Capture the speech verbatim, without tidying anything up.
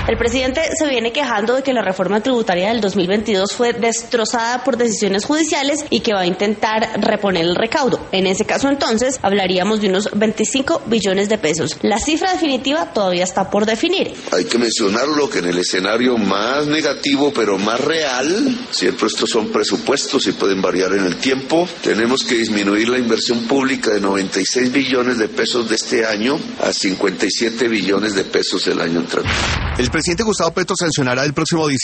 El presidente se viene quejando de que la reforma tributaria del dos mil veintidós fue destrozada por decisiones judiciales y que va a intentar reponer el recaudo. En ese caso, entonces, hablaríamos de unos veinticinco billones de pesos. La cifra definitiva todavía está por definir. Hay que mencionarlo que en el escenario más negativo, pero más real, siempre estos son presupuestos y pueden variar en el tiempo, tenemos que disminuir la inversión pública de noventa y seis billones de pesos de este año a cincuenta y siete billones de pesos el año entrante. El presidente Gustavo Petro sancionará el próximo diciembre